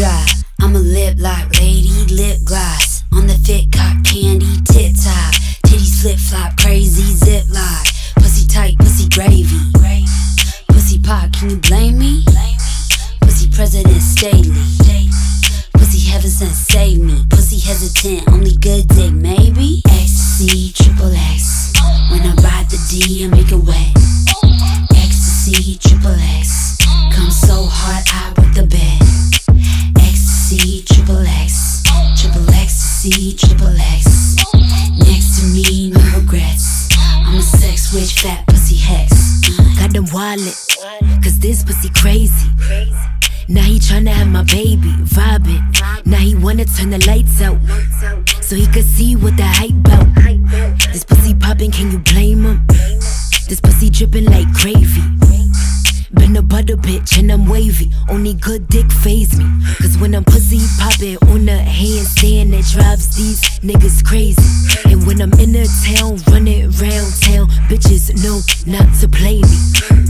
dry. I'm a lip lock lady, lip gloss on the fit cock candy tip top. Titties flip flop, crazy zip lock. Pussy tight, pussy gravy. Pussy pop, can you blame me? Pussy president Staley. Pussy heaven sent, save me. Pussy hesitant, only good dick maybe. Ecstasy, triple X. When I ride the D, I make it wet. Ecstasy, triple X. Come so hard, I with the bed. Ecstasy, triple X. Triple ecstasy, triple X. Next to me, no regrets. I'm a sex witch, fat pussy hex. Got the wallet, cause this pussy crazy. Now he tryna have my baby, vibing. Now he wanna turn the lights out, so he could see what the hype bout. This pussy poppin', can you blame him? This pussy drippin' like gravy. Been a butter bitch and I'm wavy. Only good dick faze me. Cause when I'm pussy poppin' on the handstand, that drives these niggas crazy. And when I'm in the town, running round town, bitches know not to play me.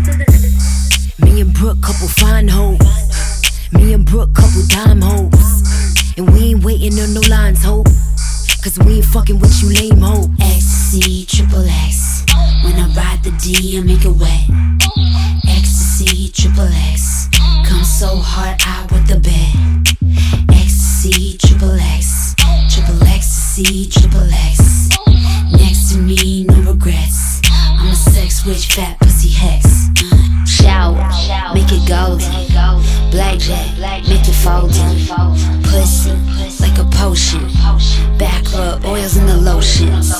Me and Brooke, couple fine hoes. Me and Brooke, couple dime hoes. And we ain't waiting on no lines, ho. Cause we ain't fucking with you lame ho. Ecstasy, triple X. When I ride the D, I make it wet. Ecstasy, triple X. Come so hard, I with the bed. Ecstasy, triple X. Triple ecstasy, triple X. Next to me, no regrets. I'm a sex witch, fat pussy hex. Shower, make it golden. Blackjack, make it foldin'. Pussy, like a potion. Back rub, oils in the lotions.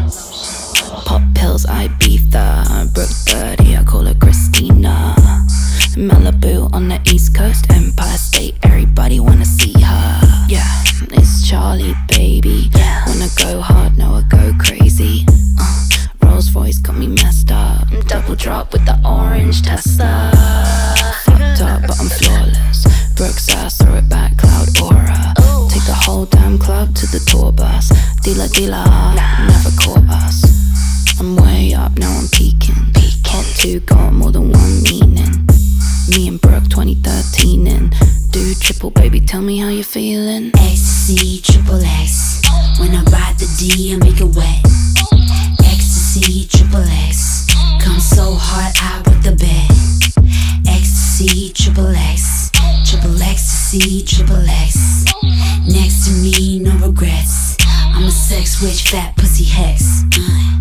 Pop pills, Ibiza. Brooke Birdie, I call her Christina. Malibu on the East Coast, Empire State, everybody wanna see her. Yeah, it's Charlie, baby. Wanna go hard, now I go crazy. Rolls Royce got me messed up. Double drop with the orange Tesla. Fucked up, but I'm flawless. Brooke's ass, throw it back, cloud aura. Take the whole damn club to the tour bus. Dealer, never caught us. I'm way up, now I'm peaking. Hot 2 got more than one meaning. Me and Brooke 2013 and do triple, baby, tell me how you feeling. Ecstasy, triple X. When I ride the D, I make it wet. Ecstasy, triple X. Come so hard, I with the bed. Ecstasy, triple X. Triple ecstasy, triple X. Next to me, no regrets. I'm a sex witch, fat pussy hex.